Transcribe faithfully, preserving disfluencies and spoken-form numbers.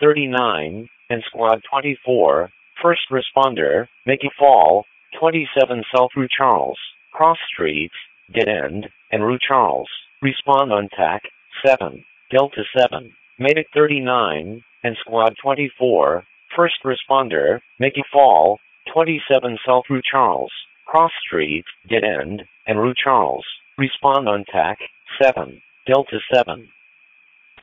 thirty-nine, and Squad twenty-four, first responder, making fall, twenty-seven South Rue Charles, cross streets, dead end, and Rue Charles, respond on T A C, seven, Delta seven, Medic thirty-nine, and Squad twenty-four, first responder, making fall, twenty-seven South Rue Charles, cross streets, dead end, and Rue Charles, respond on T A C, seven, Delta seven.